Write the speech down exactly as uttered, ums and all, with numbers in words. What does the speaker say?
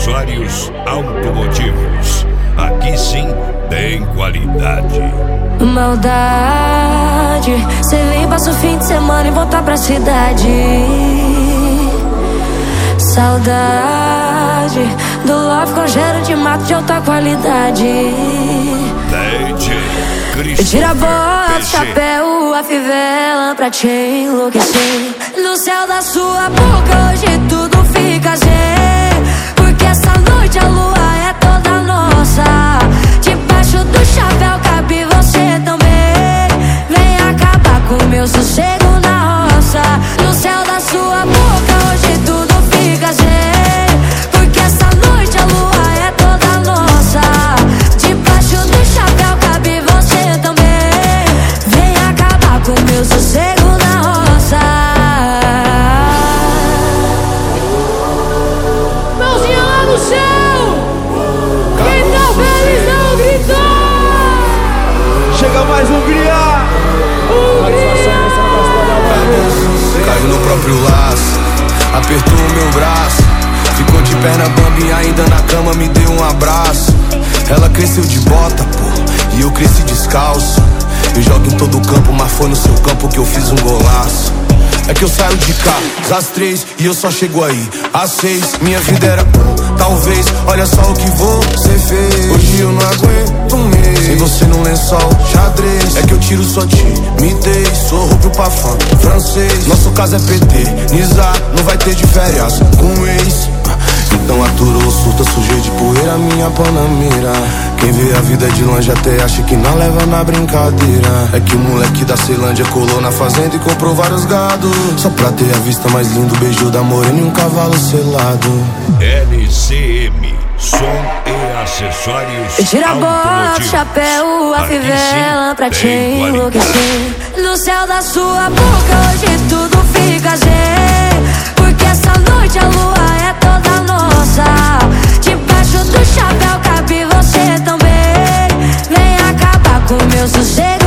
acessórios automotivos. Aqui sim tem qualidade. Maldade, cê vem, passa o fim de semana e voltar pra cidade. Saudade do love com cheiro de mato de alta qualidade. D J Christopher Tira a bota, P G. chapéu, a fivela pra te enlouquecer. No céu da sua boca hoje tudo fica zen, porque essa noite a lua é toda nossa. Debaixo do chapéu cabe você também. Vem acabar com o meu sossego na roça. No céu da sua boca hoje tudo fica zen, porque essa noite a lua é toda nossa. Debaixo do chapéu cabe você também. Vem acabar com o meu sossego na roça. Mãozinha lá no céu, quem tá feliz não gritou. Chega mais um Hungria. Caiu no próprio laço, apertou o meu braço, ficou de perna bamba e ainda na cama me deu um abraço. Ela cresceu de bota, pô, e eu cresci descalço. Eu jogo em todo campo, mas foi no seu campo que eu fiz um golaço. É que eu saio de cá às três e eu só chego aí às seis. Minha vida era talvez, olha só o que você fez. Hoje eu não aguento um mês sem você no lençol, xadrez. É que eu tiro sua timidez, sou roubo pra fã, francês. Nosso caso é P T, Nizar, não vai ter de férias com ex. Então aturou, surta, sujei de poeira minha panamira. Quem vê a vida de longe até acha que não leva na brincadeira. É que o moleque da Ceilândia colou na fazenda e comprou vários gados, só pra ter a vista mais linda, o beijo da morena e um cavalo selado. L C M, som e acessórios Tira a bota, automotivos. chapéu, a Aqui fivela sim pra te tem qualidade. enlouquecer. No céu da sua boca hoje tudo fica zen, porque essa noite a lua é toda nossa. Debaixo do chapéu cabe você também. Vem acabar com o meu sossego